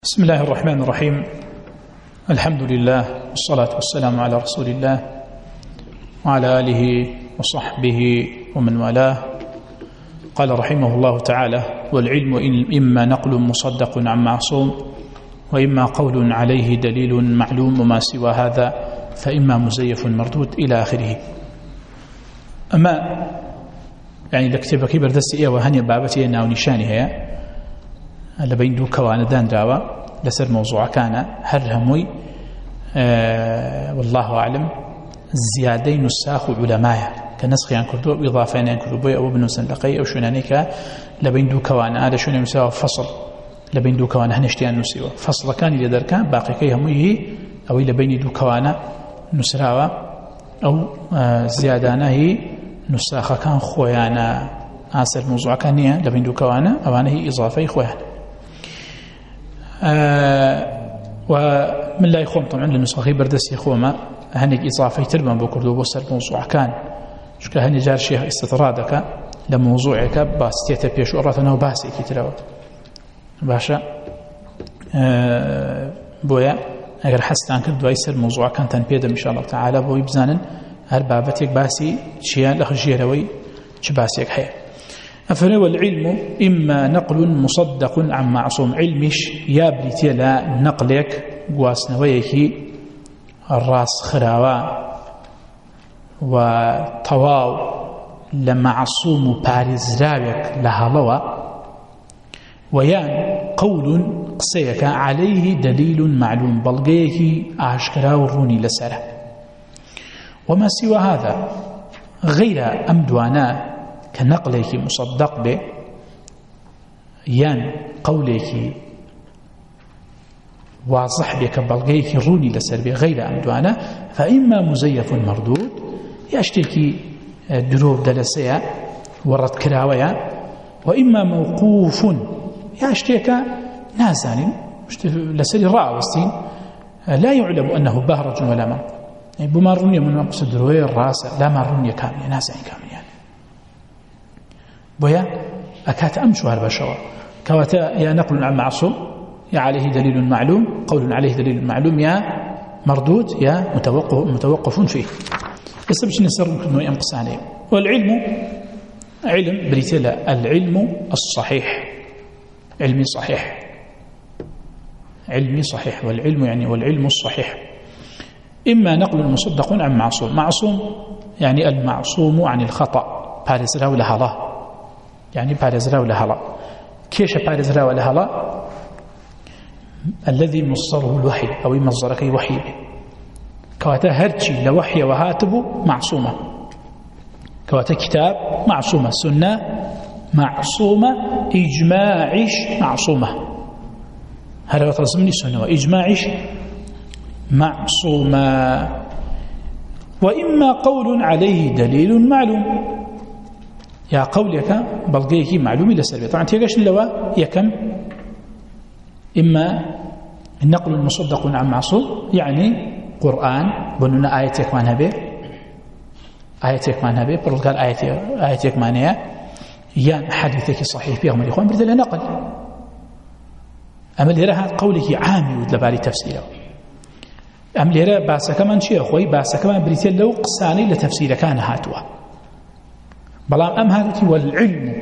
بسم الله الرحمن الرحيم. الحمد لله والصلاة والسلام على رسول الله وعلى آله وصحبه ومن والاه. قال رحمه الله تعالى: والعلم إما نقل مصدق عن معصوم وإما قول عليه دليل معلوم وما سوى هذا فإما مزيف مردود إلى آخره. أما يعني لكتبك بردستي وهني بابتي أنه نشاني هي لبين دو كواندان داوا لسر موضوع كان هر هموي والله أعلم زيادين الساخ علماء كنسخ عن كردو إضافين عن كردو أو ابن سندقي أو شنانيك لبين دو كوان هذا شنو يساوي فصل لبين دو كوان هنشتيان نسيوا فصل كان إذا در كان باقي كي هموي أو لبين دو كوان نسراوا أو زيادانه هي نساخ كان خويانا آسر موضوع كان لبين دو كوان أو أنه إضافي خويانا ومن لا يخوم طبعا للنسخة بردس يخوما هنيك إضافي تربا بكردو بوصر موضوع كان شكا هني جار شيخ استطرادك لموضوعك باستيتا بيش أرثنا وباسي كتراوت باشا بويا اگر حستان كردو يسر موضوع كان تنبيدا إن شاء الله تعالى بوي بزانن هر بابتك باسي شيئا لخجيروي شباسيك حيا. أفلا والعلم إما نقل مصدق عن معصوم علمش يا بريتي لا نقلك قواسنويك الراس خراوا وطواو لمعصوم بارزراوك لهلوا ويان قول قسيك عليه دليل معلوم بلغيك أشكراو روني لسره وما سوى هذا غير أمدوانا كنقلك مصدق به يان قولك واضح بك بلغيك روني لسر به غير أمدوانا فإما مزيف مردود يشتكي دروب دلسيا ورد كراويا وإما موقوف يشتكي نازل لسر راوستين لا يعلم أنه بهرج ولا من بما روني من مقصد دروي الراس لا ما روني كامل نازل كامل يعني بويا أكات أمشو هربشوا كواتا يا نقل عن معصوم يا عليه دليل معلوم قول عليه دليل معلوم يا مردود يا متوقف فيه يسبش نسر ممكن ينقص عليه. والعلم علم بريتلا العلم الصحيح علمي صحيح علمي صحيح والعلم يعني والعلم الصحيح إما نقل مصدق عن معصوم معصوم يعني المعصوم عن الخطأ بارزرا ولا هلا يعني بارزرا ولا هلا كيش بارزرا ولا هلا الذي مصدره الوحي أو مصدرك وحي به كواتا هرشي لوحي وهاتبه معصومة كواتا كتاب معصومة سنة معصومة إجماعش معصومة هذا تلزمني سنة وإجماعش معصومة وإما قول عليه دليل معلوم يا قولك بلغيك معلوم إلى سلبي طبعا تيقاش اللواء يكم إما النقل المصدق عن معصوم يعني قرآن بنونا آياتك معنها به آياتك معنها به برد قال آياتك معنها يا حديثك صحيح بيهم الإخوان برد لها نقل أما لها قولك عامي ودلبالي تفسيره أم ليرة باسا كمان شيء أخوي باسا كمان بريتيل لو قصاني لتفسير كان هاتوا بلام أم هاتي والعلم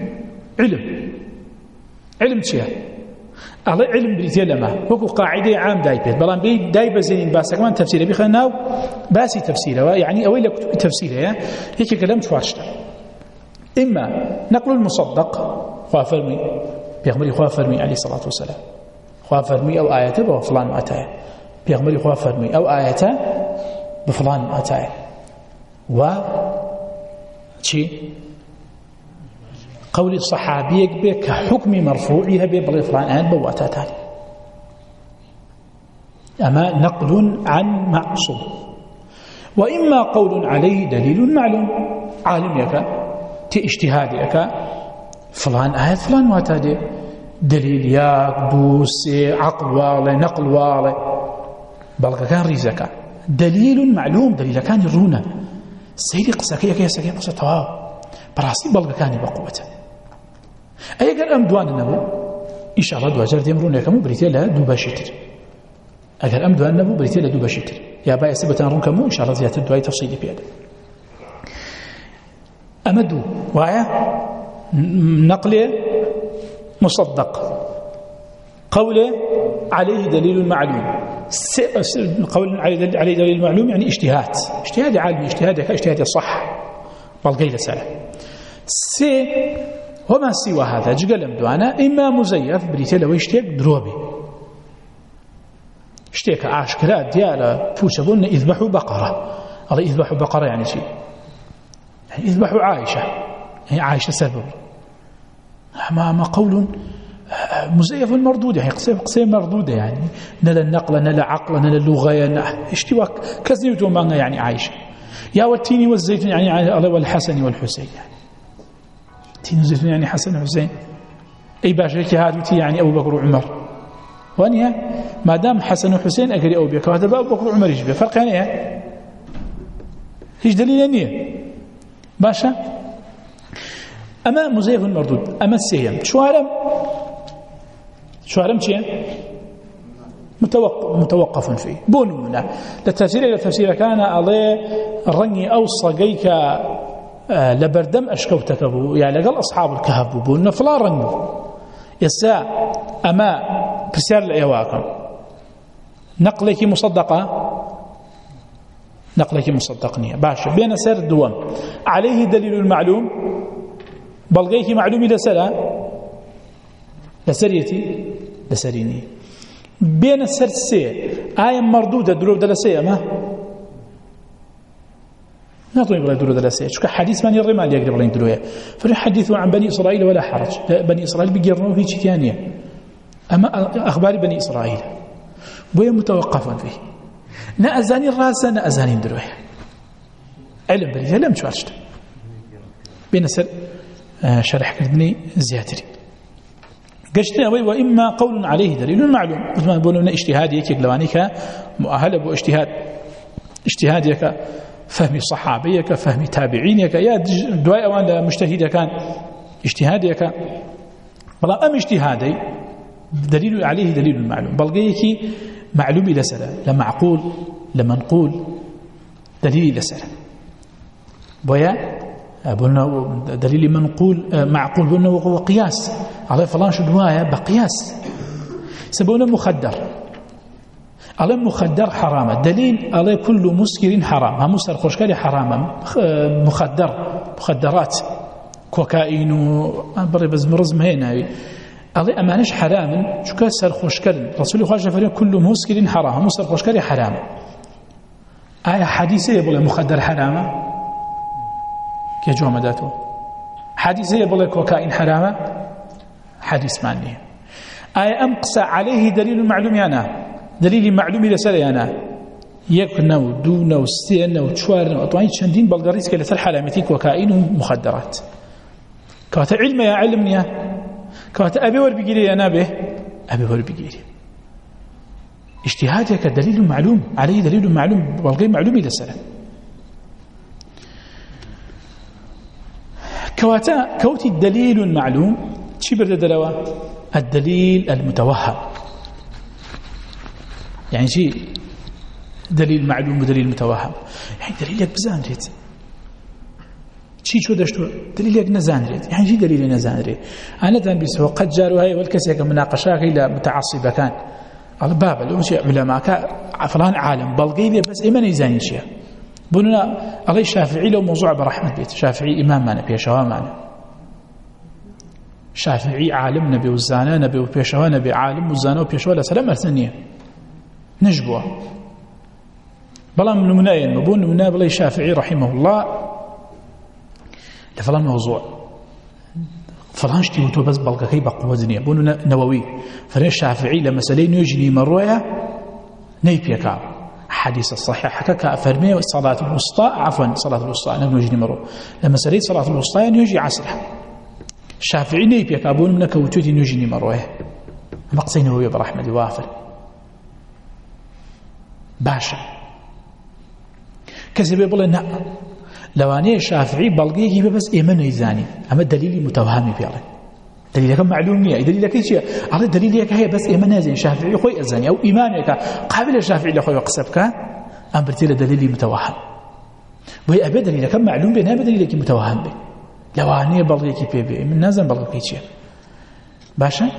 علم شيء الله علم بريتيل لما هو قاعدة عام دايبت بلام بي دايب زين باسا كمان تفسيره بيخلناو باسي تفسيره يعني أوي لك تفسيره هيك كلام تواشته إما نقل المصدق خوافرمي بيغمري خوافرمي عليه الصلاة والسلام خوافرمي أو آياته وفلان أتاه بيغمري خواه فرمي أو آياته بفلان أتاه و قول الصحابي بك حكم مرفوعها بفلان آيات بواتاتان أما نقل عن معصوم وإما قول عليه دليل معلوم عالم يك تاجتهاد يك فلان آيات فلان واتاده دليل ياك بوسي عقل والي نقل والي بلغ كان ريزك دليل معلوم دليل كان يرونا سيدي قسكيه كيسكيه قصه تواو براسي بلغ كان بقوته اي قال ام دوان النبو إن شاء الله دوجار ديمرون يكمو بريتي لا دو باشتر أجر أم دوان نبو بريتي لا دو باشتر يا باي سبتان رون كمو إن شاء الله زيادة دواي تفصيلي بياده أمدو وايا نقل مصدق قوله عليه دليل معلوم قول عليه دليل معلوم يعني اجتهاد عالمي اجتهاد صح بالقيل سنة سي وما سوى هذا جقلم دوانا إما مزيف بريتيلا ويشتيك دروبي اشتيك عاشكرات ديالا فوشبون إذبحوا بقرة الله إذبحوا بقرة يعني شيء يعني إذبحوا عائشة يعني عائشة سبب ما قول مزيف مردود يعني قصير مردودة يعني نلا النقل نلا عقل نلا اللغة اشتواك كثيرتهم معنا يعني عائشة يا والتين والزيتون يعني والحسن والحسين يعني التين والزيتون يعني حسن وحسين أي باشا هادوتي يعني أبو بكر وعمر وانيا ما دام حسن وحسين أقري أبو بكر هذا أبو بكر وعمر يشبه فرق يعني ايه هيش دليل نية باشا أما مزيف مردود أما السيم شو هرم شيء متوقف فيه بونمنا للتفسير إلى تفسير كان عليه الرني أو صقيك لبردم أشكوتك أبو يعني قال أصحاب الكهف بون فلا رنبو يسا أما بسيار الأيواكم نقلك مصدقني باشا بين سير الدوام عليه دليل المعلوم بلغيك معلومي لسريني بين السر السير آية مردودة دروب دلسية ما نطوي بلا دروب دلسية شو كحديث من الرمال يقرب لين دروية فنحدثوا عن بني إسرائيل ولا حرج بني إسرائيل بيقرنوا في شيء ثانية أما أخبار بني إسرائيل بويا متوقفا فيه نأزاني الراسة نأزاني دروية علم بلي لم شوارشت بين السر شرح كردني زياتري قشتنا وإما قول عليه دليل معلوم مثل ما بقولنا اجتهاديك لوانيك مؤهلة باجتهادك فهم صحابيك فهم تابعينك يا دواء أوان مجتهد كان اجتهادك بلا أم اجتهادي دليل عليه دليل معلوم بلقيك معلوم إلى سنة لمعقول لمنقول دليل إلى سنة بويا قلنا دليل منقول معقول قلنا وهو قياس على فلان شو دوايا بقياس سبونا مخدر على مخدر حرام الدليل على كل مسكر حرام هم مسكر خوشكاري حرام مخدرات كوكايين بري بزمرزم هنا على أمانش حرام شو كسر خوشكار رسول الله صلى الله كل مسكر حرام مسكر خوشكاري حرام آية حديثة يقول مخدر حرام كي جوامداته حديثة يقول كوكايين حرام حديث معني آية أمقص عليه دليل معلوم أنا دليل معلوم لسالي أنا يكنو دونو ستينو تشوارنو أطواني شندين بلغاريس كلا حرامتي كوكايين ومخدرات كواتا علم يا علمني كواتا أبي وربيجيري يا نابه أبي وربيجيري اجتهادك دليل معلوم عليه دليل معلوم والغير معلوم لسالي كوتي الدليل معلوم شي برد دلوا الدليل المتوهم يعني شي دليل معلوم ودليل متوهم يعني دليل بزان ريت شي شو دشتو دليل نزان ريت يعني شي دليل نزان ريت انا ذن بيسو قد جاروا هي والكسي مناقشات الى متعصبه كان على باب لو شي علماء فلان عالم بلقي بس ايمن يزاني شيء بننا علي الشافعي لو موضوع برحمة بيت شافعي إمام معنا بيشوا معنا شافعي عالم نبي وزانا نبي وبيشوا نبي عالم وزانا وبيشوا لسلام أرسنية نجبوه بلا من مناين مبون منا بلا الشافعي رحمه الله لفلان موضوع فلان شتي وتو بس بلقى كي بقوة دنيا بون نووي فلان الشافعي لما سلين يجني مروية نيبيكا حديث الصحيح حكى فرمي صلاة الوسطى عفوا صلاة الوسطى أنا نجني مرو لما سريت صلاة الوسطى يجي عصرها الشافعي نيبي كابون منك وتوتي نجني مروه مقصين هو برحمة وافر باشا كذب يقول لا لو أنا الشافعي بلقيه بس إيمان يزاني أما الدليل متوهمي بيعرف دليلك معلوم نية دليلك إيش على دليلك هي بس إيمان نازل شافعي خوي أزاني أو إيمانك قابل الشافعي لخوي وقصبك أم برتيل دليل متوهم وهي أبدا دليلك معلوم بينها بدليلك متوهم به لو عني بلغيك بيبي من نازل بلغيك إيش باشا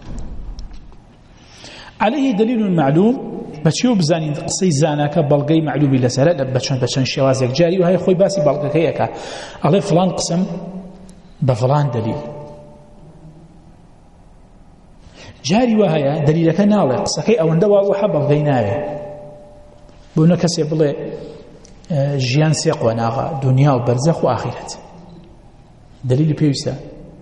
عليه دليل معلوم بشيو بزاني قصي زانك بلغي معلوم إلا سلا بشن شوازك جاري وهي خوي باسي بلغيك هيك على فلان قسم بفلان دليل جاري وهي دليلك ناڵێ قسەکەی ئەوەندە واضحە بەڵگەی ناوێ بۆ نە کەسێ بڵێ ژیان سێ قۆناغە دنیا و بەرزەخ و ئاخیرەت دلیلی پێویستە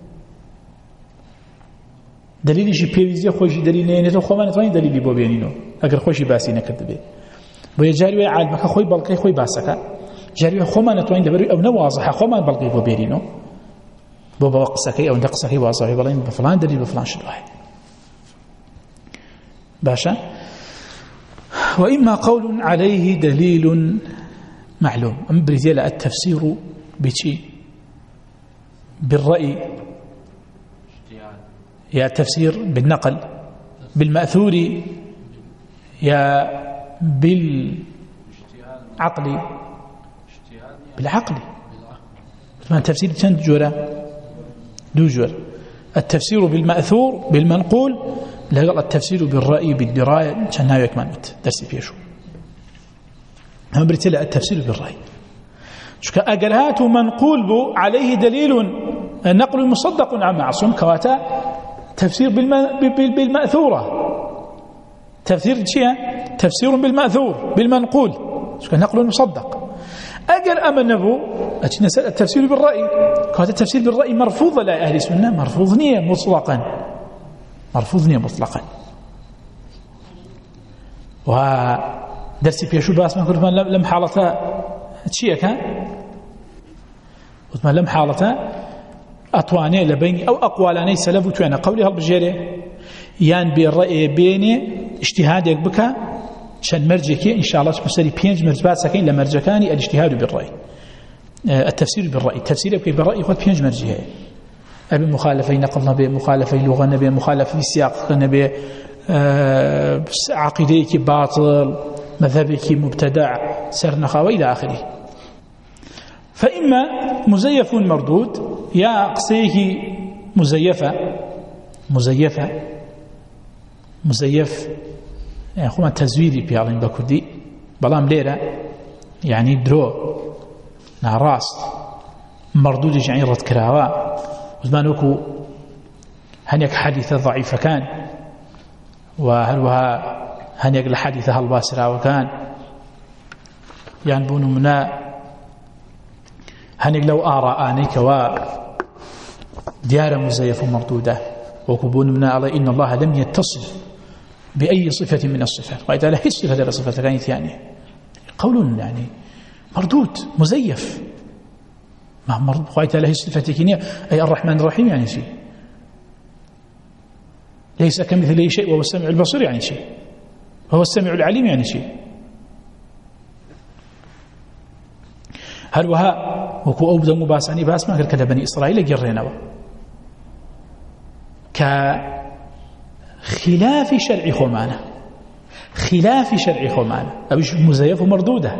دلیلیشی پێویستە خۆشی دلیل نێنێتەوە خۆمان نەتوانین دلیلی بۆ بێنینەوە ئەگەر خۆشی باسی نەکرد بێ بۆیە جاری وایە عالمەکە خۆی بەڵگەی خۆی باسەکە جاری وایە خۆمان نەتوانین لەبەروی ئەو نەوازەحە خۆمان بەڵگەی بۆ بێنینەوە بۆ بەوە قسەکەی ئەوەندە قسەکەی وازەوی بەڵێن بە فڵان دلیل بە فڵان شت وایە باشا وإما قول عليه دليل معلوم أم بريزيلا التفسير بشي بالرأي يا التفسير بالنقل بالمأثور يا بالعقل بالعقل ما التفسير كانت جورة دو جورة التفسير بالمأثور بالمنقول لا التفسير بالرأي بالدراية كان هاي كمان درسي فيه شو هم بريتلا التفسير بالرأي شو كأجرهات منقول بو عليه دليل نقل مصدق عن معصوم كواتا تفسير بالمأثورة تفسير شيء تفسير بالمأثور بالمنقول شو نقل مصدق أجر أمن بو أتنسأل التفسير بالرأي كواتا التفسير بالرأي مرفوض لا أهل السنة مرفوض نية مطلقا مرفوض نية مطلقا ودرسي بيشو باس ما كنت لم حالته تشيكا وثم لم حالته أطواني لبيني أو أقوالاني سلف وتوانا قولي هالبجيري يان بالرأي بيني اجتهادك بك شان مرجكي إن شاء الله تمسري بينج مرجبات سكين لمرجكاني الاجتهاد بالرأي التفسير بالرأي التفسير بالرأي خد بينج مرجيه أبي مخالفين نقلنا به مخالفين لغة نبي مخالفين سياق نبي عقيدتك باطل مذهبك مبتدع سرنخا وإلى آخره فإما مزيف مردود يا قصيه مزيف يعني خما تزويري بيعلن بكردي بلام ليرة يعني درو نعراس مردود يعني رد كراوا وزمانوكو هنيك حديثة ضعيفة كان وهلوها هنيك الحديثة هالباسرة وكان يعني بونو منا هنيك لو آراء آنيك ديار مزيف مردودة وكبون منا على إن الله لم يتصف بأي صفة من الصفات وإذا لا صفة هذه الصفة كانت يعني قول يعني مردود مزيف ما مرض خايت له صفتك أي الرحمن الرحيم يعني شيء ليس كمثله شيء وهو السميع البصير يعني شيء وهو السميع العليم يعني شيء هل وها وكو أوبدا مباسعني باس ما كذا بني إسرائيل جرينا كخلاف شرع خمانة خلاف شرع خمانة أبيش مزيف ومردودة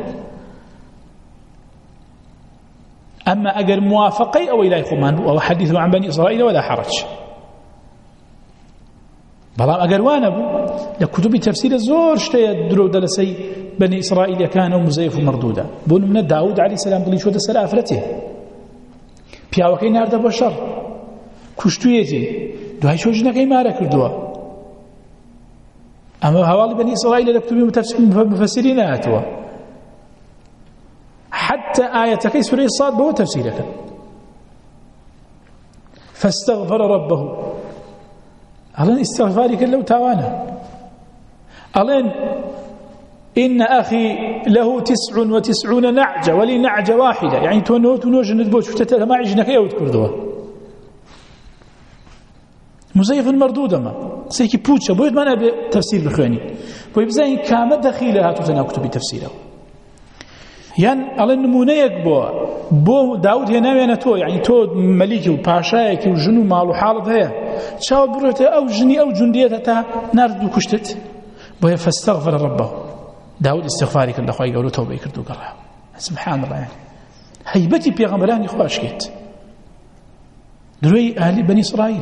أما أجر موافقي أو إلى خمان أو حديث عن بني إسرائيل ولا حرج بلام أجر وانبو لكتب تفسير الزور شتى درو دلسي بني إسرائيل كانوا مزيف مردودا بون من داود عليه السلام بلي شو دسلا أفرته بياوكي نار ده بشر كشتويتي دو هاي شو جنك إمارة كردوا أما هوالي بني إسرائيل لكتبين مفسرين آتوا حتى آية سورة الصاد بهو تفسيرك فاستغفر ربه ألين استغفارك لو تاوانا ألين إن أخي له 99 نعجة ولي نعجة واحدة يعني تونوج ندبوش فتتها ما عجنك يود كردوا مزيف مردود ما سيكي بوتشا بويد ما نبي تفسير بخواني بويد بزاين كامل دخيلها تتنا كتب تفسيره یان ئەڵێ نمونەیەک بۆ داود هێناوێنە تۆ یعنی تۆ مەلیکی و پاشایەکی و ژن و ماڵ و حاڵت هەیە چاو بڕێتە ئەو ژنی ئەو جوندێتە تا نارد و کوشتت بۆیە فاستغفر ربه داود استغفاری کرد لەخوای گەورە تەوبەی کرد و گەڕا سبحان الله هەیبەتی پێغەمبەرانی خوا شکێت دروي أهل بني إسرائيل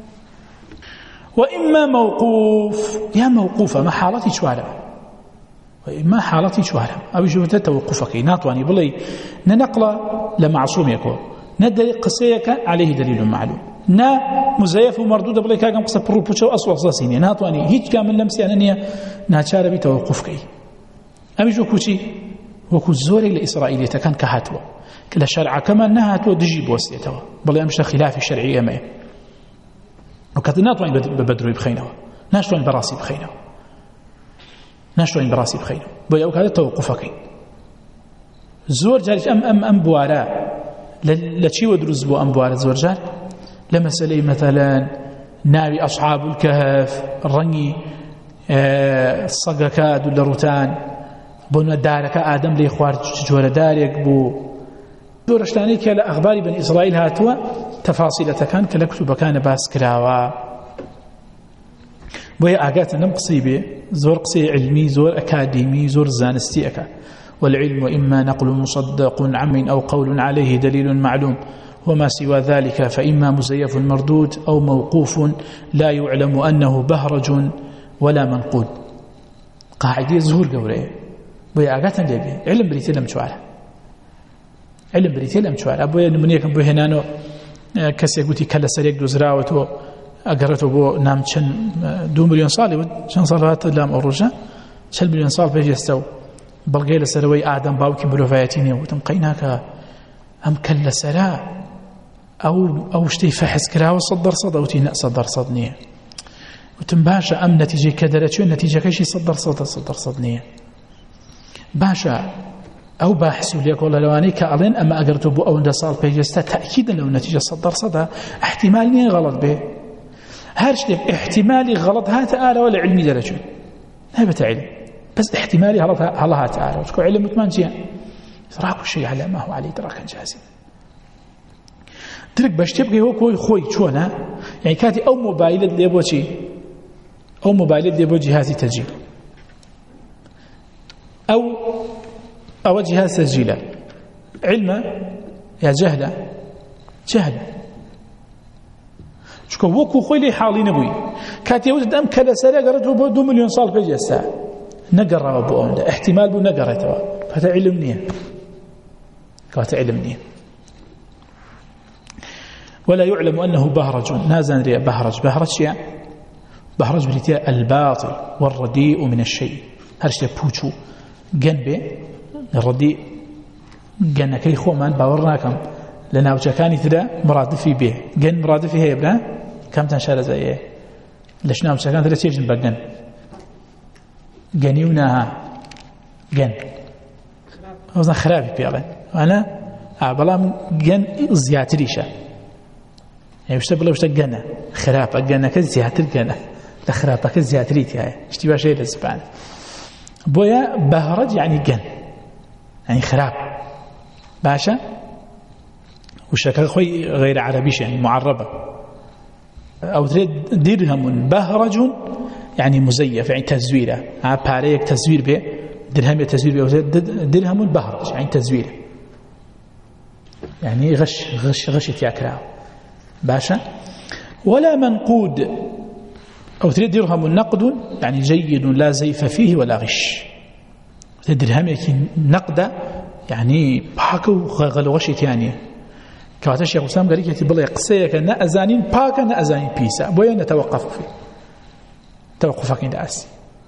وإما موقوف يا موقوفة ما حالتي شوارع وإما حالتي شوارع أبي شوفت توقفك ناطواني بلي ننقل لمعصوم يكون ندري قصيك عليه دليل معلوم نا مزيف ومردود بلي كاغم قصة بروبوتشو أصوى صاصيني ناطواني هيج كامل لمسي أنني ناتشار بتوقفك أبي شو كوشي وكو زوري لإسرائيل كان كهاتوا كلا شرع كما نهاتوا دجيب وسيتوا بل أمشى خلاف الشرعية ما وكذا ناطوين ببدروي بخينه ناشطوين براسي بخينه ناشطوين براسي بخينه بيا وكذا توقفك زور جارج أم بوارا لشي ودرز بو أم بوارا زور جار لمسألة مثلا ناوي أصحاب الكهف الرني الصقكاد والروتان بونا دارك آدم لي خوار جوار دارك بو دورشتاني كلا أخبار بني إسرائيل هاتوا تفاصيل كان كلا كتب كان باس كراوا بويا آقات نم قصيبة زور قصي علمي زور أكاديمي زور زانستي أكا والعلم إما نقل مصدق عم أو قول عليه دليل معلوم وما سوى ذلك فإما مزيف مردود أو موقوف لا يعلم أنه بهرج ولا منقود قاعدة زهور قوري بويا آقات نلبي علم بريتي لم شوارع علم بريتي لم شوارع بويا نمنيكم بو هنانو كسي قوتي كلا سريك دوزراوتو أقرأته بو نام 2 مليون صالي چند صالات لام أوروجا 4 مليون صال بيجي يستو بلغي لسروي آدم باوكي ملوفاياتيني وتم قيناك أم كلا سرا أو شتي فحس كراوة صدر صد أو تينا صدر صدنية وتم باشا أم نتيجة كدرتشو النتيجة كيشي صدر صدنية باشا أو باحثوا ليك والله لواني كألين أما أقرأته بو أو صال بيجي يستا تأكيدا لو النتيجة صدر صدا احتمال نيه غلط به هرش لك احتمالي غلط هذا آله ولا علمي درجة هذا علم بس احتمالي الله تعالى وشكو علم متمانجيا راكو الشيء على ما هو عليه دراكا جازم ترك باش تبقى هو كوي خوي شونا يعني كاتي أو موبايلة ليبوشي أو موبايلة ليبو جهازي تسجيل أو جهاز تسجيله علم يا جهل شكو وكو خوي لي حالي نبوي كاتي وجد أم كلا سريع قرأته بو 2 مليون صال في جسا نقرأ بو أمده احتمال بو نقرأته فهذا علمني كاتا علمني ولا يعلم أنه بهرج نازن ريا بهرج يعني بهرج بريتيا الباطل والرديء من الشيء هرشتي بوچو جنبه الرديء جنكي خو من باورناكم لنا وجكاني تدا مرادفي به جن مرادفي هي ابنا كم تنشر زي ليش نام وجكان تدا تيجي بجن جنيونها جن وزن خرابي بيلا انا بلا جن زياتريشه يعني وش تبلا وش تجنا خراب جنا كزياتر جنا لخرابك زياتريتي هاي اشتباه شيء للسبان بويا بهرج يعني جن يعني خراب باشا وشكل خوي غير عربيش يعني معربة أو درهم بهرج يعني مزيف يعني تزويره باريك تزوير به درهم تزوير به درهم بهرج يعني تزويره يعني غش تياكراه باشا ولا منقود أو درهم نقد يعني جيد لا زيف فيه ولا غش درهم يكون نقد يعني باكو غلوشت يعني كواتا الشيخ وسام قال لك بلا قصيك نا أزانين باكا نا أزانين بيسا بويا نتوقف فيه توقفك عند أسي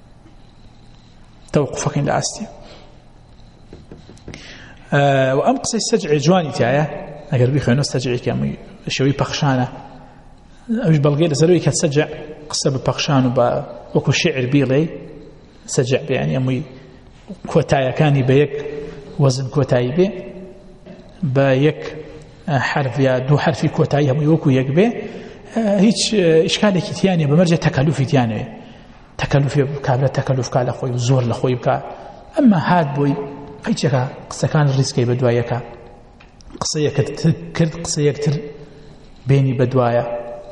وأم قصي السجع جواني تاعي أقرب بيخوانو السجعي كامي شوي بخشانة أوش بلغي لسلوي كتسجع قصة ببخشان وكو شعر بيلي سجع يعني أمي كوتايا كاني بيك وزن كوتاي بي بايك حرف يا دو حرفي كوتاي هم يوكو يكبه هيك اشكالك ثانيه بمرجع تكلفي ثانيه تكلف كابل تكلف كالا خوي زور لخوي بكا اما هاد بوي هیچەکە قسەکان ڕیسکەی بە دوایەکە قسەیەکت کرد قسەیەکتر بینی بە دوایە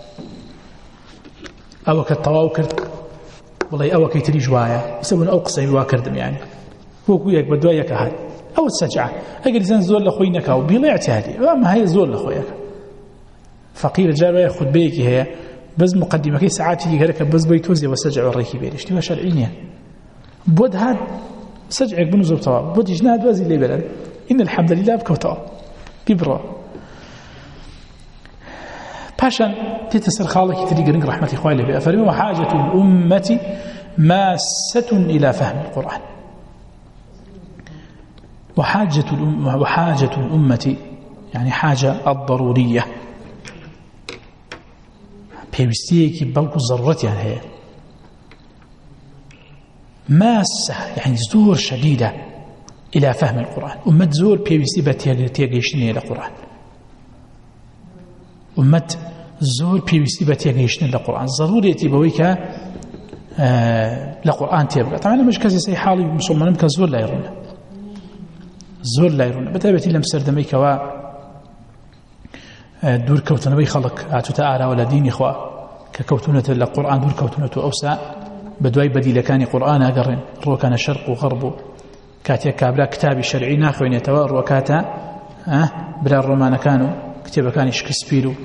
ئەوە کە تەواو کرد بڵێ ئەوەکەی تری جوایە بسەبوون ئەو قسەی وا کردم یعنی وەکو یەک بە دوایەکە هات ئەوە سەجعە ئەگەر زەن زۆر لە خۆی نەکاو بیڵێ اعتیادی ئەمە هەیە زۆر لە خۆیەکە فەقیر جارێ خوتبەیەکی هەیە بەس مقدمەکەی سەعاتی دیگەرەکە بەس بۆی تۆزیەوە سەجع و ڕێکی بێری شتیوە شەرعی نییە بۆ هات سەجعێک بنووسە تەواو بۆ دیژ نادوازی لێ بێرن إن الحمد لله بکەوتەوە بیبڕەوە پاشان تێتە سەر خاڵێکی تری گرنگ ڕەحمەتی خوای لێ بێ ئەفەرمێ وحاجة الأمة ماسة إلى فهم القرآن وحاجة الأمة يعني حاجة الضرورية بيوستيكي بلكو ضرورتها هي ماسة يعني زور شديدة إلى فهم القرآن أمة زور بيوستي بتيجيشني إلى القرآن أمة زور بيوستي بتيجيشني إلى القرآن ضروري تبويك لقرآن تبغى طبعا مش كذي سي حالي مسلمان كزور لا يرونه زۆر لایرونە بەتایبەتی لەم سەردەمەیکەوە دوورکەوتنەوەی خەڵک هاتوتە ئاراوە لە دینی خوا کە کەوتونەتە لە قورئان دوورکەوتونەتەوە ئەوسا بە دوای بەدیلەکانی قورئان ئەگەڕێن ڕۆکانە شەرق و غەرب و کاتێک کابرا کتابی شەرعی ناخوێنێتەوە ڕۆکاتە برا ڕۆمانەکان و کتێبەکانی شکسپیر و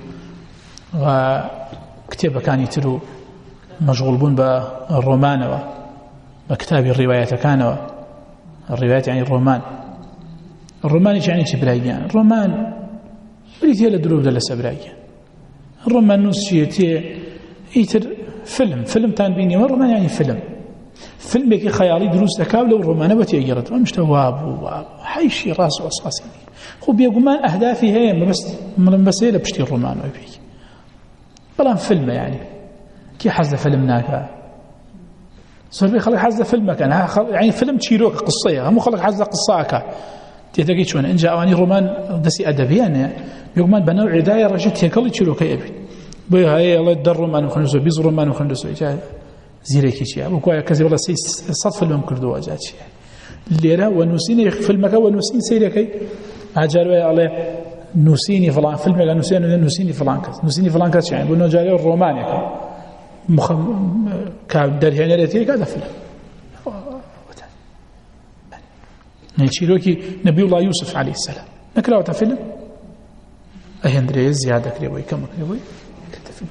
کتێبەکانی تر و مەشغوڵ بوون بە ڕۆمانەوە بە کتابی ڕیوایەتەکانەوە الروايات يعني الرومان الرومان يعني شبرايان الرومان بريتي لا دروب ولا سبرايان الرومان نوسيتي يتر فيلم تان بيني والرومان يعني فيلم بكي خيالي دروس دكاب لو الرومان وتيجرت ومش تواب حيشي راس واساسي خو بيقومان اهدافي هي من بس هي بشتي الرومان وبي بلان فيلم يعني كي حز فيلمناك صار خلق حز فيلمك أنا يعني فيلم تشيروك قصية مو خلق حز قصاك تيجي شلون إن جاء واني رومان دسي أدبيا يقومان بنوع عداية رجت يكلي تشيروك يبي بيها هي الله يدر رومان وخندسو بيز رومان وخندسو إجا زيري كيشيا وكوا كذي والله سي صف فيلم كردوا جاتشي الليرة ونوسيني فيلمك ونوسين سيركي هاجروا عليه نوسيني فلان فيلمك نوسيني فلان كذا نوسيني فلان كذا يعني بنو جاري الروماني كدرهنا رتي كذا فيلم نيشيروكي نبي الله يوسف عليه السلام نكرهه فيلم أهندري زيادة كريبوي كم كريبوي كتفيلم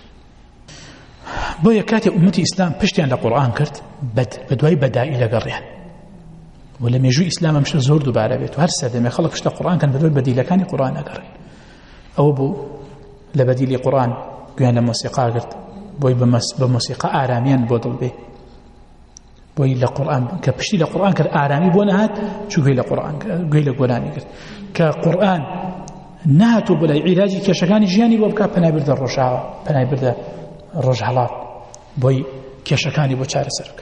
بويا كاتي أمتي إسلام بشتين لقرآن كرت بدواي بدائل قريان ولم يجوا إسلام مش زور دو بعربيت وهرسه دم يخلق شتا قرآن كان بدوي بديل كان قرآن قري أو بو لبديل قرآن كان موسيقى قرت بوي بموسيقى آراميان بودل به بوي لقرآن كبشتي لقرآن كآرامي بونهات شو قيل قرآن قيل قرآني كقرآن نهاتو بلا علاجي كشكاني جياني بوبكا بناي برد الرجعة بناي برد الرجعلات بوي كشكاني بوشار سرك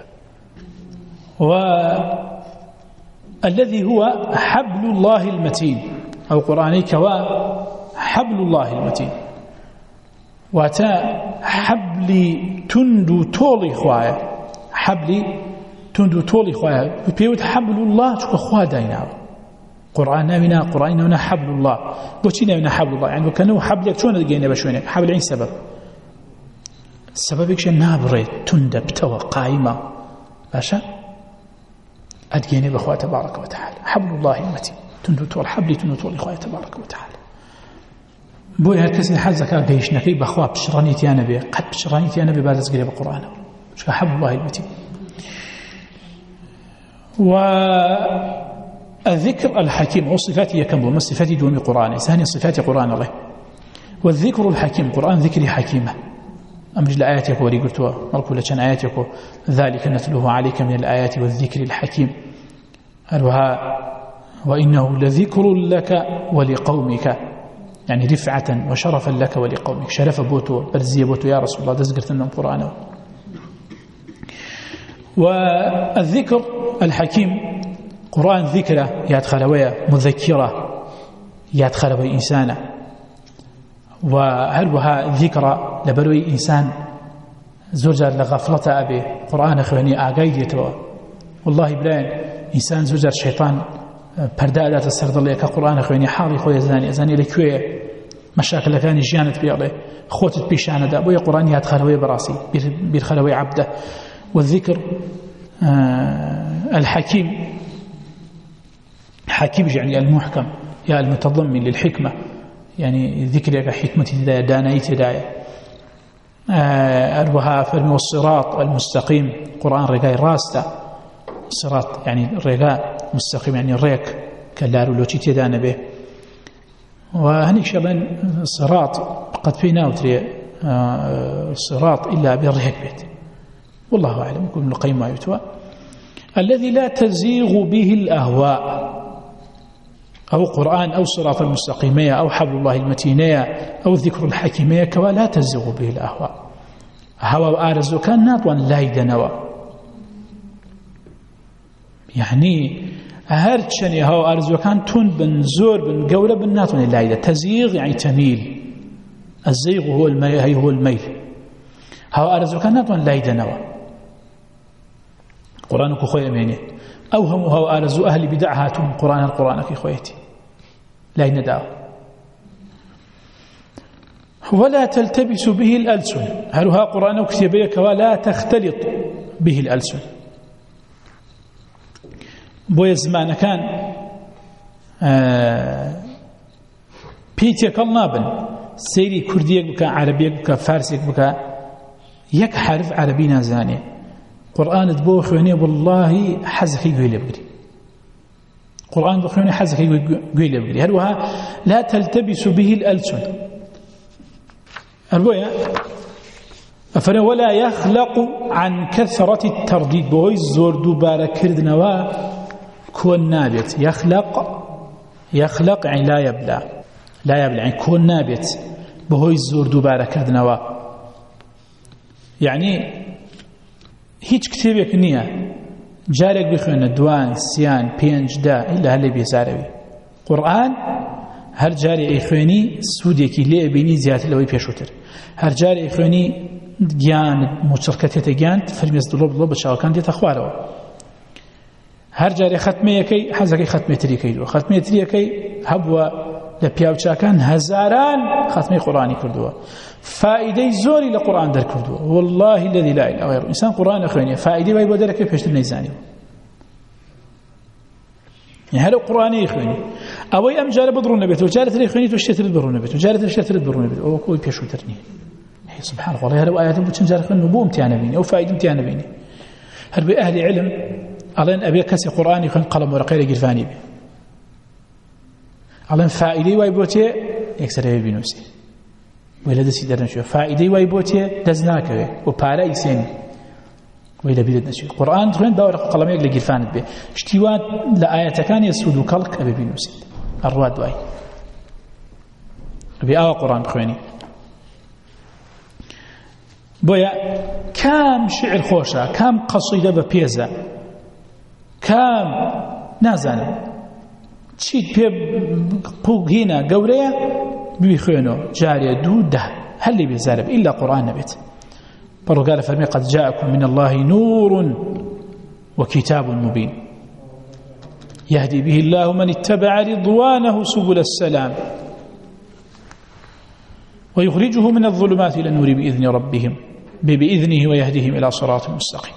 والذي هو حبل الله المتين أو قرآني كوا حبل الله المتين واتا حبلي تندو تولي خوايا حبلي تندو تولي خوايا بيوت حبل الله تكو خوا داينا قرآن ناوينا قرآن ناوينا حبل الله بوشي ناوينا حبل الله يعني وكانوا حبلك شون لقينا بشوينك حبل عين سبب السبب شيء نابريت تندب توا قائمة باشا أدقيني بأخوة تبارك وتعالى حبل الله المتين تندو تول حبلي تندو تولي خوايا تبارك وتعالى بوي هركسي حزك قيشنكي بأخوة بشرانيتي أنا بي قد بشرانيتي أنا بي بعد أزقري بقرآن شكا حبل الله المتين والذكر الحكيم وصفاتي يكمل ما صفاتي دومي قرآن ثاني صفاتي قرآن الله والذكر الحكيم قرآن ذكري حكيمة أمجل آياتك ولي قلتوا مركو لكان آياتك ذلك نتلوه عليك من الآيات والذكر الحكيم أروها وإنه لذكر لك ولقومك يعني رفعة وشرفا لك ولقومك شرف بوتو برزية بوتو يا رسول الله دزقرت لنا القرآن والذكر الحكيم قرآن ذكرى يادخلوية مذكرة يادخلوية إنسانة وهلوها ذكرى لبروي إنسان زوجة لغفلة أبي قرآن أخواني آقايديته والله بلاين إنسان زوجر الشيطان پردادات السردلية كقرآن خويني حالي خويا زاني لكوية مشاكل كان جيانت بيالي خوتت بيشانة دا بويا قرآن يدخلوي براسي بيدخلوي عبده. والذكر الحكيم، حكيم يعني المحكم يا المتضمن للحكمة، يعني ذكر حكمة هداية داناية هداية. أروها فرمي والصراط المستقيم، قرآن رقاي راسته، الصراط يعني رقاء مستقيم يعني الريك كاللارو لو تيتي دانا به. وهنيك شبان الصراط قد فينا وتري الصراط إلا بالريك بيت، والله أعلم. يقول ابن القيم ما يتوى الذي لا تزيغ به الأهواء، أو قرآن أو صراط المستقيمية أو حبل الله المتينية أو ذكر الحكيمية كوا لا تزيغ به الأهواء. هوا آرزو كان ناطوان لا يدنوا، يعني هرچني هوا آرزو كان تون بن زور بن قولة بن ناطوان لا يدن. تزيغ يعني تميل، الزيغ هو الميل. هوا آرزو كان ناطوان لا يدنوا. قرآنك خوي أميني أوهموا هوا آرزو أهل بدعهاتهم قرآنك خويتي لا يندعوا. ولا تلتبس به الألسن، هلها قرآن كتابيك ولا تختلط به الألسن. بويا زمان كان بيتيك النابن سيري كرديك بك عربيك بك فارسيك بك يك حرف عربي نازاني قرآن تبو خواني والله حزكي قويلة بقري، قرآن بخواني حزكي قويلة بقري. هلها لا تلتبس به الألسن. البويا أفنى ولا يخلق عن كثرة الترديد، بوي الزور دوبارة كردنوا كون نابت. يخلق يعني لا يبلع يعني كون نابت بوي الزور دوبارة كردنوا. يعني هیچ كتابك نية جارك بخوان دوان سيان بينج دا إلا هل بيزاروي. قرآن هر جاري إخواني سوديكي لي بيني زيادة لوي بيشوتر، هر جاري إخواني جيان مشاركتي جيان فرميز دلوب بشاوكان دي تخواروا. هر جاري ختمه كي حزكي ختمه تريكي، ختمه تريكي هبوا لبياوچاكان هزاران ختمه قرآني كردوا، فائده زوري لقرآن در كردوا. والله الذي لا اله الا هو انسان قرآن اخواني فائده وي بدرك بيشتر نيزاني. يعني هذا قرآني اخواني او ام جار بدرون بيت وجارت اخواني تشتري بدرون بيت وجارت تشتري بدرون بيت او كوي بيشوترني. سبحان الله هذا ايات بتنجر النبوه امتحان بيني او فائده امتحان بيني. هل باهل علم على ابي كسي قرآني خن قلم ورقه يقرفاني بي على فائده وي بوتي يكسر بينوسي ولا دسي درنشو فائده وي بوتي دزناكه وبارا يسين ولا بيد نشي قرآن تخين باورق قلم يقرفان بي اشتوات لايات كان يسود كلك ابي بينوسي الرواد واي ابي قرآن خويني بويا كام شعر خوشة كام قصيدة ببيزة كام نازانا تشيد بيب قوغينا قوريا بيخينو جارية دودة هل لي بيزارب إلا قرآن نبت برو قال فرمي قد جاءكم من الله نور وكتاب مبين يهدي به الله من اتبع رضوانه سبل السلام ويخرجه من الظلمات إلى النور بإذنه ويهديهم إلى صراط مستقيم.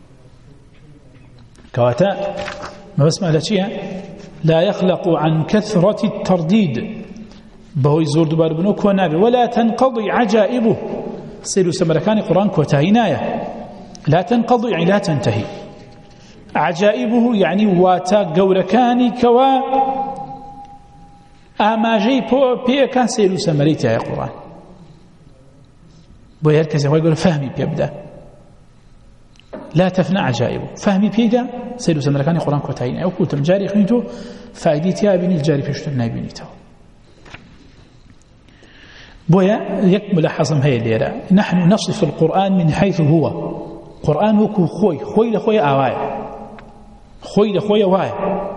كواتا ما بسمع لشيء لا يخلق عن كثرة الترديد بهو يزور دبار بنوك ونابي ولا تنقضي عجائبه. سيلو سمركاني قرآن كوتاهناية لا تنقضي يعني لا تنتهي. عجائبه يعني واتا قوركاني كوا آماجي بيه كان سيلو سمريتا يا قرآن بو يركز يقول فهمي بيبدا لا تفنى عجائبه فهمي بيدا سيلو سمركاني قرآن كوتاهناية أو كوتم جاري خنيتو فائدتها بني الجاري فيشترنا بنيته. بويا يكمل حصم هي الليلة نحن نصف القرآن من حيث هو قرآن هو خوي لخوي آوايا خوي لخوي وايا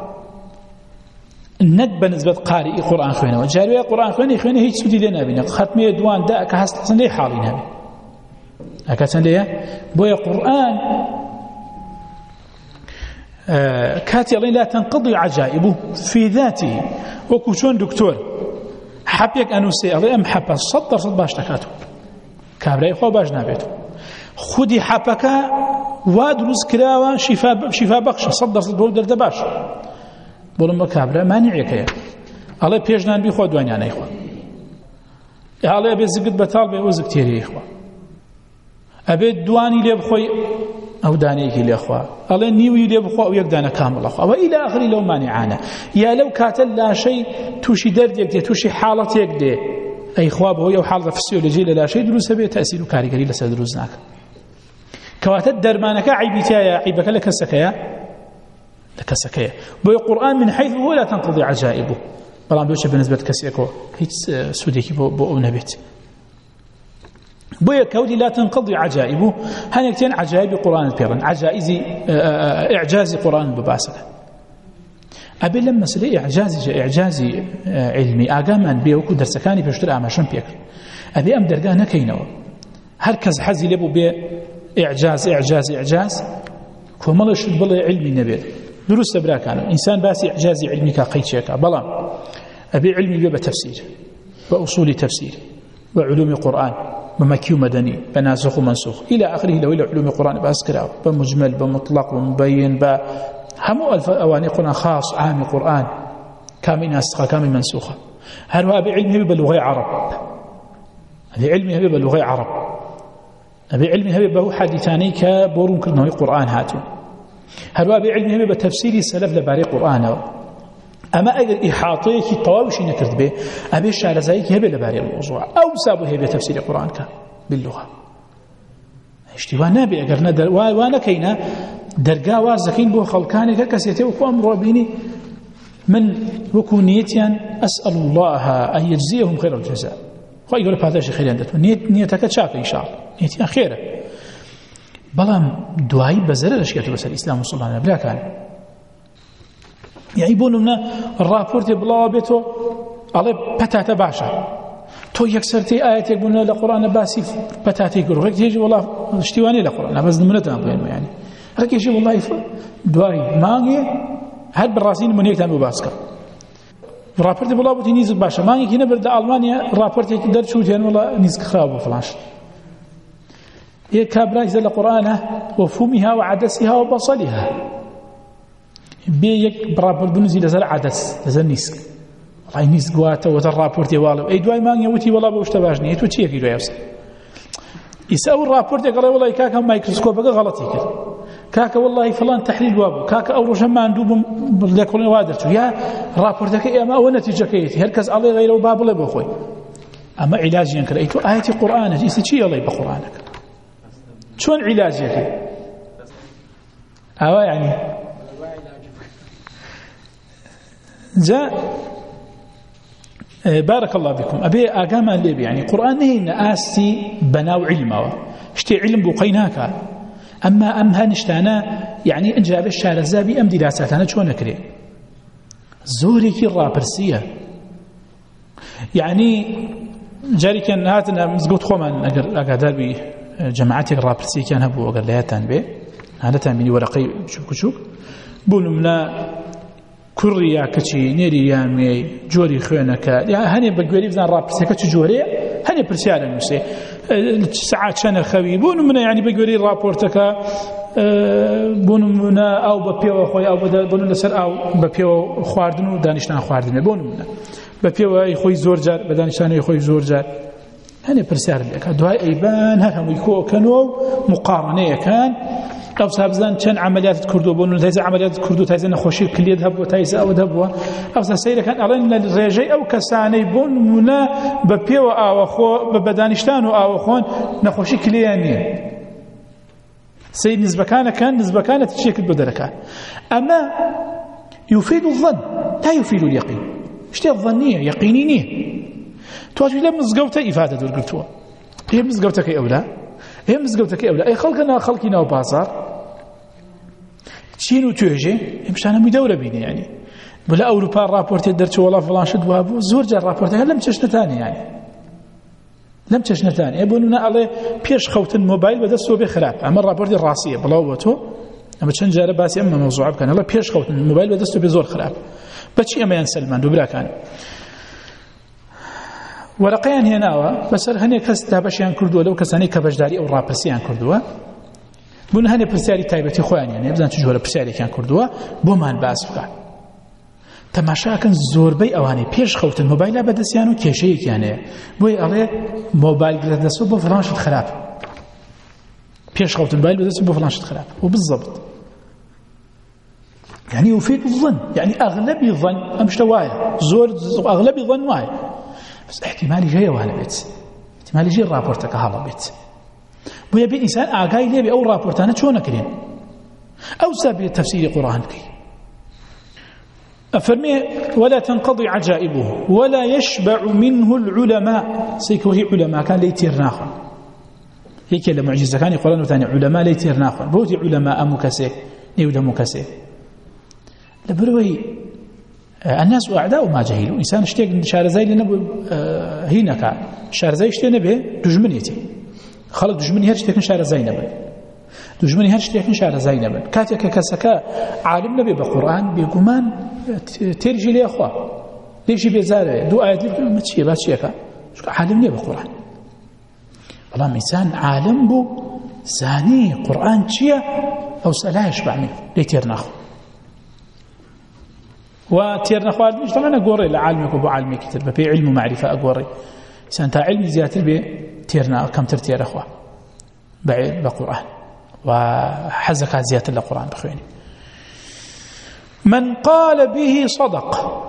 الندبة نسبة قارئ قرآن خوينا وجاري قرآن خوينا هيك سودي لنا بنا ختمية دوان دا كحسن لي حالنا أكاسن ليه بويا قرآن كاتي الله لا تنقضي عجائبه في ذاته وكوشون دكتور حبيك أنو سي الله أم حبا صد باش تكاتو كابرأي خوا باش نابيتو خودي حبك وادروس كراوة شفاء بخش صد بول درد باش بولم بكابرأ مانعيك يا الله بيجنان بيخوا دوانيانا إخوة الله أبي زقد بطال بي وزق تيري إخوة أبي دواني لي بخوي أو دانيكي لي أخوة الله نيوي لي بخوة أو يقدانا كامل أخوة وإلى آخر لو مانعانا يا لو كاتل لا شيء توشي درد يقدي توشي حالة يقدي أي خواب هو أو حالة في السيولوجي لا شيء دروس بيه تأثير كاريكري لسا دروسناك كواتد درمانك عيبتايا عيبك لك السكايا بو القرآن من حيث هو لا تنقضي عجائبه بلان بيوش بالنسبة كسيكو هيت سوديكي بو نبيت بو كودي لا تنقضي عجائبه هنكتين عجائب قرآن البيرن إعجاز قرآن بباسك أبي لما مسألة إعجازي علمي آقامان بيوكو درسكاني بيشتر آماشن بيكر أبي أم درقانا كينو هركز حزي لبو بي إعجاز كومالش بلا علمي نبيل دروس تبرا كانوا إنسان باسي إعجازي علمي كقيتشيكا بلا أبي علمي بيبا تفسير وأصول تفسير وعلوم قرآن ومكي مدني بناسخ ومنسوخ إلى آخره لو إلى علوم القرآن بأسكره بمجمل بمطلق ومبين همو أواني قرآن خاص عام قرآن كامل ناسخة كامل منسوخة هل أبي علمه بلغة عرب أبي علمه بلغة عرب أبي علمه بهو حديثاني كبورون كرنوي قرآن هاتو هل أبي علمه بتفسير السلف لباري قرآن أما أجل إحاطيك طواوشي نكرت به أبي الشارزايك هبه لباري الموضوع أو سابه هبه تفسير القرآن باللغة اشتوان نابي أجر ندر وانا كينا درقا وازكين بو خلقاني كسيتي وكو أمر بيني من وكونيتيا أسأل الله أن يجزيهم خير الجزاء ويقول بهذا شيء خير عندك نيتك تشاك إن شاء الله نيتي خيره بلام دعاي بزر رشيته بس الإسلام وصلى الله عليه بلا كان يعيبون من الرابورت بلا بيتو على بتاتا باشا تو يكسرتي آيات يقولون لقرآن باسي بتاتي يقولون رك يجي والله اشتواني لقرآن بس نمرتها بينه يعني رك يجي والله دعاي ماغي هاد بالراسين من يكتب باسكا رابورت بلا بتي نيز باشا ماغي هنا برد ألمانيا رابورت يقدر شو جن والله نيز خراب وفلاش هي كابرايز القرآن وفهمها وعدسها وبصلها بيك برابر بنزي لزل عدس لزل نيسك والله نيسك واتا وتر رابورتي والو اي دواي مان يوتي والله بوشتباجني تو تشيك يدو يوس يساوي الرابورتي قال والله كاكا مايكروسكوب غلطي كده كاكا والله فلان تحليل وابو كاكا او رجل ما عنده لكل وادرته يا رابورتك اما ونتيجه كيتي هركز علي غيره باب له بخوي اما علاج ينكر ايتو ايه القران جيسي شي الله بقرانك شلون علاجك يعني جاء بارك الله بكم أبي أقام الليبي يعني قرآن هنا آستي بناو علمه اشتي علم بقيناك أما أمها نشتانا يعني إن جاب الشارع الزابي أم دراساتنا شو نكري زوري كي الرابرسية يعني جاري كان هاتنا مزقوط خوما أقدر بي جماعتي الرابرسية كان هبو وقال لها تنبي هذا تنبيني ورقي شوك بولمنا كوريا كشي نيريامي جوري خيونكا هني بقولي بزن رابرسيكا جوري هني برسيال المسي ساعات شان خويبون من يعني بقولي رابورتكا بون منا او ببيو خويا او بون لسر او ببيو خواردنو دانشتان خواردنه بون منا ببيو خوي زور جار بدانشتان خوي زور جار هني برسيال لك دواي ايبان هكا ويكو كانوا مقارنه كان أو سابزان كان عمليات كردو بونو تايزا عمليات كردو تايزا نخوشي كلية ذهب وتايزا أو ذهب أو سيرة كان أرين الرجاء أو كساني بون منا ببيو أو أخو ببدانشتان أو أخون نخوشي كليانية سيد نسبة كان نسبة كانت تشكل بدركة أما يفيد الظن لا يفيد اليقين اشتي الظنية يقينينية تواجه لم مزقوتة إفادة دورقلتوا هي مزقوتك أولا هي مزقوتك أولا أي خلقنا وبازار شنو توجه مشان مدورة بيني يعني بلا أوروبا رابورت درت والله فلان شد وابو زور جار رابورت لم تشنا ثاني يعني لم تشنا ثاني يبوننا على بيش خوت الموبايل بدا سو بخراب اما الرابورت الراسيه بلاوته اما چەند جارە باسی ئەمە مەوزوع بکەن هەڵە پێش خەوتن موبایل بەدەست و بێ زۆر خراپ بەچی ئەمەیان سەلمان دووبراکان وەرەقەیان هێناوە بەسەر هەنێک کەس دابەشیان کردووە لەو کەسانەی کە بەشداری ئەو ڕاپرسیان کردووە بوون هەنێک پرسیاری تایبەتی خۆیانیان هەیە بزان چ جۆرە پرسیارێکیان کردووە بۆمان باس بکات تەماشاکەن زۆربەی ئەوانەی پێش خەوتن مۆبایلە بەدەستیان و کێشەیەکیان هەیە بۆی ئەڵێ مۆبایل بەدەستەوە بۆ فڵانشت خراپ پێش خەوتن مۆبایل بەدەست بۆ فڵانشت خراپ وبالضبط يعني يفيد الظن يعني أغلب الظن أمشت وايا زور أغلب الظن وايا بس احتمالي جاي وانا بيت احتمالي جاي الرابورتك هلا بيت بويا بي إنسان أعقاي ليه بأو رابورتانا شو نكرين أو سابي تفسير القرآن كي أفرمي ولا تنقضي عجائبه ولا يشبع منه العلماء سيكوهي علماء كان ليتير ناخن هيك لمعجزة كان يقولون ثاني علماء ليتير ناخن بوتي علماء مكسي نيودا مكسي لبروي الناس أعداء ما جهلوا إنسان اشتيق شارزاي لنبو هينك شارزاي اشتيق نبي دجمنيتي خلق دجمني هرشتيق شارزاي نبي دجمني هرشتيق شارزاي نبي كاتك كسكا عالم نبي بقرآن بيقومان ترجي لي أخوة ليش بيزاره دو آيات لي ما تشي باتشيكا عالم نبي بقرآن والله إنسان عالم بو زاني قرآن تشيا أو سلاش بعمل ليتير ناخو وتيرنا خوارد مش طبعا أقوري لعالمك وبو عالمي كتير ببي علم ومعرفة أقوري سانتا علم زيادة بي تيرنا كم ترتير أخوة بقرآن وحزك زيادة القرآن بخويني من قال به صدق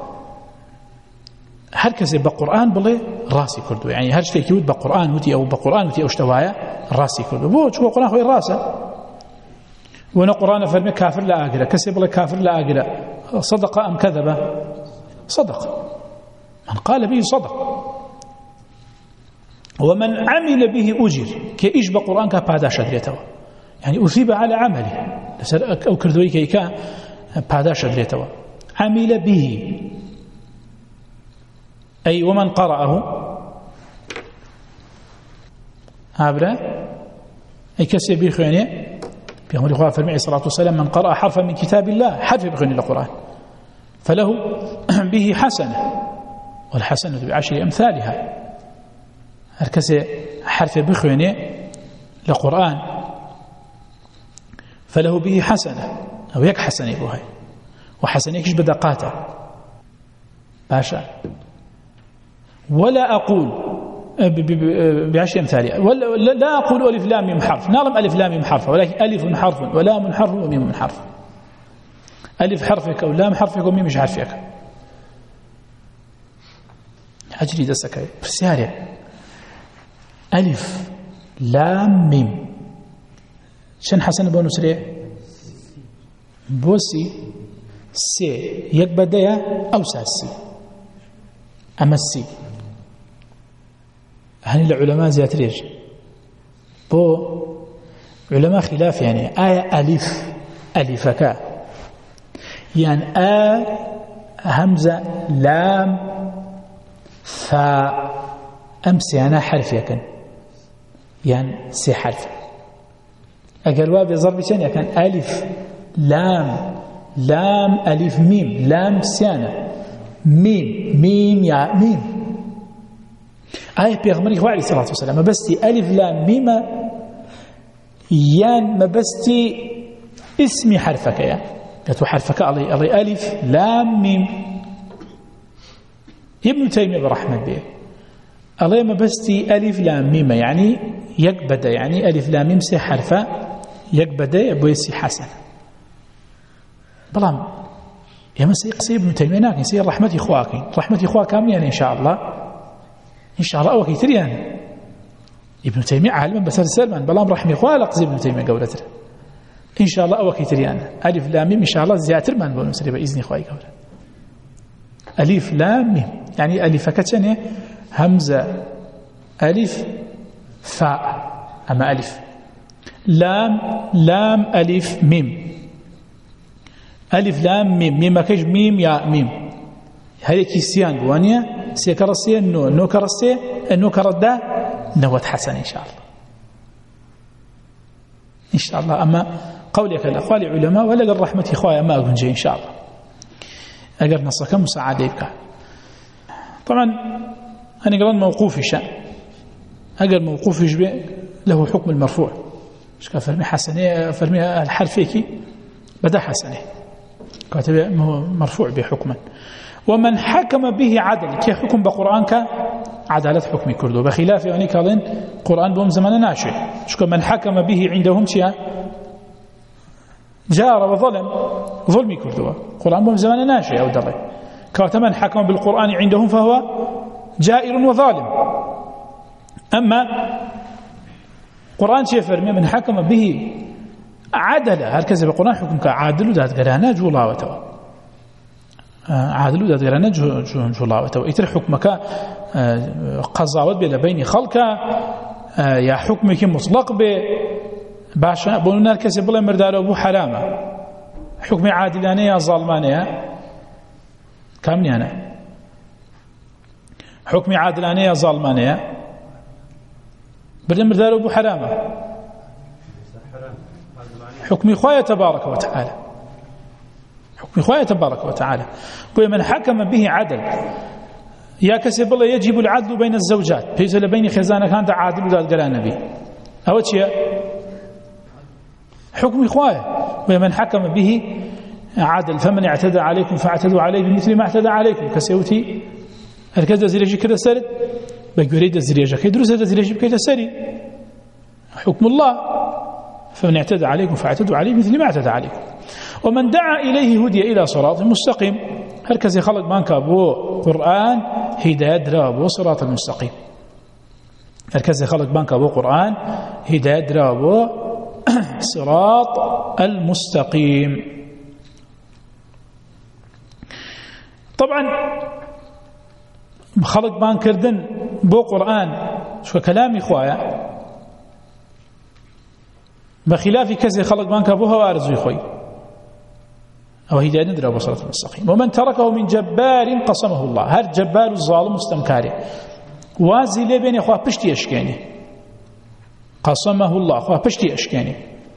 هر كسي بقرآن بلي راسي كردو يعني هر شيء يود بقرآن وتي أو بقرآن وتي أو اشتوايا راسي كردو بو شو قرآن خوي راسه وانا قرآن فرمي كافر لا أقرأ كسي بلي كافر لا أقرأ صدق أم كذب صدق من قال به صدق ومن عمل به أجر كإيش بقرآن كباداش أدريته يعني أثيب على عمله أو كردوي كيكا باداش أدريته عمل به أي ومن قرأه هابرا أي كسي بيخواني بيغمر إخوة فرمي صلى الله عليه وسلم من قرأ حرفا من كتاب الله حرف بخير القرآن فله به حسنة والحسنة بعشر أمثالها هركسي حرف بخير القرآن فله به حسنة أو يك حسنة يبوهاي وحسنة يكش بدقاته باشا ولا أقول بعشر أمثالها لا أقول ألف لام ميم حرف نعلم ألف لام ميم حرف ولكن ألف حرف ولام حرف وميم حرف ألف حرفك أو لام حرفك وميم مش حرفك أجري دسك بسيارة ألف لام ميم شن حسن بونو سريع بوسي سي يك بداية أو ساسي أما السي هني العلماء زيادة ريج بو علماء خلاف يعني آية ألفك يعني همزة لام فأمسي أنا حرف يكن يعني سي حرف أقلوا بضرب ثانية كان ألف لام ألف ميم لام سيانة ميم يا ميم آية بيغمري عليه الصلاة والسلام ما بستي ألف لام ميم يان ما بستي اسمي حرفك يا قلت حرفك علي ألف لام ميم ابن تيمية برحمة به الله ما بستي ألف لام ميم يعني يكبد يعني ألف لام ميم سي حرفة يكبد أبو يسي حسن بلام يا مسي ابن تيمية ناكي سي رحمة إخواك كاملين إن شاء الله أوكي تريان ابن تيمية عالما بسر سلمان بلام رحمة إخوة لقزي ابن تيمية قولتر إن شاء الله أوكي تريان ألف لام ميم إن شاء الله زياتر من بونو سري بإذن إخوائي قولة ألف لام ميم يعني ألف كتنة همزة ألف فاء أما ألف لام ألف ميم ألف لام ميم ميم كيش ميم يا ميم هذه كيسيان بوانيا سيكرسي نو كرسي نو كردا نوت حسن إن شاء الله أما قولك الأقوال علماء ولا قال رحمة إخوائي ما أقول إن شاء الله أقر نصك مساعدة بك طبعا أنا قرأت موقوف شأن أقر موقوف له حكم المرفوع فرمي حسنية فرمي الحرفيكي بدأ حسنية كاتب مرفوع بحكما ومن حكم به عدل كي حكم بقرآن كعدالة حكم كردو بخلاف يعني كالين قرآن بهم زمان ناشئ شكو من حكم به عندهم شيء جار وظلم ظلمي كردو قرآن بهم زمان ناشئ أو دلي كاتب من حكم بالقرآن عندهم فهو جائر وظالم أما قرآن شيء فرمي من حكم به عدل هركز بالقرآن حكم كعادل ذات قرانا جولاوته عادل ذات قرانا جولاوته يتر حكمك قضاوت بين بين خلق يا حكمك مطلق باشا بقولنا هركز بلا مردار أبو حرامة حكم عادلانه يا ظالمانه كامني أنا حكم عادلانه يا ظالمانه بدل مردار أبو حرامة حكم إخوائي تبارك وتعالى حكم إخوائي تبارك وتعالى ومن حكم به عدل يا كسب الله يجب العدل بين الزوجات بيز بين خزانة كانت عادل ذات قران نبي أول شيء حكم إخوائي ومن حكم به عدل فمن اعتدى عليكم فاعتدوا عليه بمثل ما اعتدى عليكم كسيوتي هركز زريجي كده سرد بيقولي زريجة كيدرس زريجي بكيد سري حكم الله فمن اعتدى عليكم فاعتدوا عليه مثل ما اعتدى عليكم ومن دعا إليه هدي إلى صراط مستقيم هركز خلق بانك أبو قرآن هداية درابو صراط المستقيم هركز خلق بانك أبو قرآن هداية درابو صراط المستقيم طبعا خلق بان كردن بو قرآن شو كلامي خوايا بخلاف كذا خلق بان كبوها وارزو خوي أو هداية ندرى بصرة المستقيم ومن تركه من جبار قسمه الله هر جبار الظالم مستمكاري وازي لي بين أخوة بشتي أشكاني قسمه الله أخوة بشتي أشكاني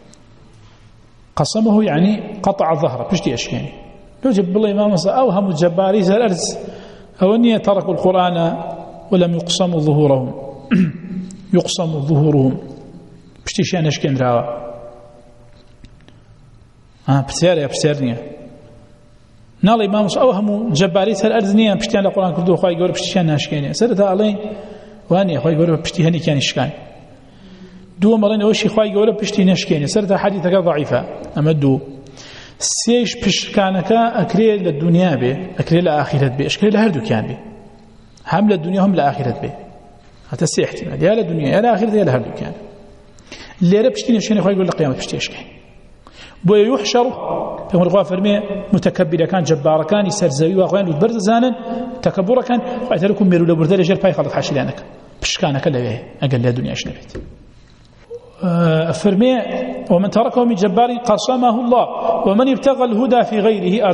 قسمه يعني قطع ظهره بشتي أشكاني لو جب الله إمام أوهم الجباري زي الأرز أو أني تركوا القرآن ولم يقسموا ظهورهم يقسموا ظهورهم بشتي شان أشكان راوا بسيار يا بسيارنيا نال إمام أوهم جباري سر أرزنيا بشتي على القرآن كردو خواهي يقول بشتي شان أشكانيا سرتها علي واني خواهي يقول بشتي هني كان إشكان دو مرين أوشي خواهي يقول بشتي نشكانيا سرتها حديثك ضعيفة أما دو سيش بشكانك أكري للدنيا به أكري لآخرة به أشكري لهردو كان به هم للدنيا هم لآخرة به هذا سي احتمال يا للدنيا يا لآخرة يا لهردو كان اللي رب بشتي نشكاني خواهي يقول لقيامة بشتي أشكاني بو يحشر في مرغوا فرمي متكبر كان جبار كان يسرزوي واغوان وبرز زانا تكبر كان فايتلكم ميرو لبردل جير باي خلط حاشلانك بشكانك لا به اقل لا دنيا اشنبت فرمي ومن تركه من جبار قسمه الله ومن ابتغى الهدى في غيره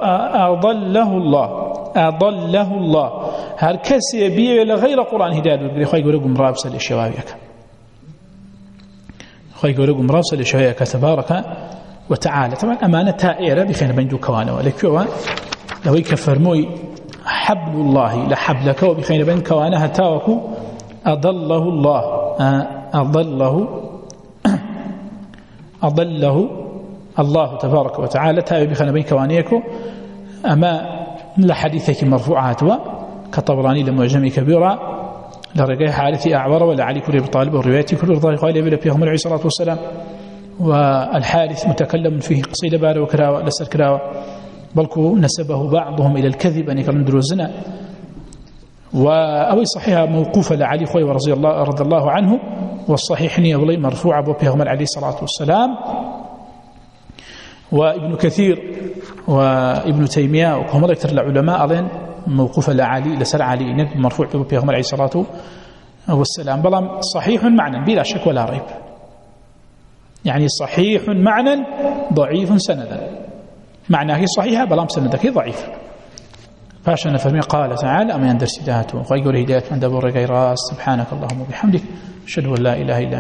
أضله الله هل كسي بيه لغير قرآن هداية خواهي يقولكم رابسة للشوابيك خواهي يقولكم رابسة للشوابيك تبارك وتعالى طبعا أمانة تائرة بخير بندو كوانه ولكوا لو يكفرموي حبل الله لحبلك وبخير بين كوانها تاوكو أضله الله أضله الله تبارك وتعالى تائب بخير بين كوانيكو أما لحديثك مرفوعات كطبراني لمعجم كبيرة لرقاء حالتي أعور ولا علي كل بطالب وروايتي كل رضاي قال يبلغ فيهم عليه الصلاة والسلام والحارث متكلم فيه قصيدة بارة وكراوة لسر كراوة بلكو نسبه بعضهم إلى الكذب أن يكون دروزنا وأوي صحيحة موقوفة لعلي خوي رضي الله عنه والصحيح نية ولي مرفوعة بوبيغمال عليه الصلاة والسلام وابن كثير وابن تيمية وهم أكثر العلماء أظن موقوفة لعلي لسر علي مرفوع بوبيغمال عليه الصلاة والسلام بل صحيح معنى بلا شك ولا ريب يعني صحيح معنى ضعيف سندا معناه صحيحة بلام سندك ضعيف فاشنا فرمي قال تعالى أما يندر سداته ويقول هداية من دبر غيراس سبحانك اللهم وبحمدك أشهد أن لا إله إلا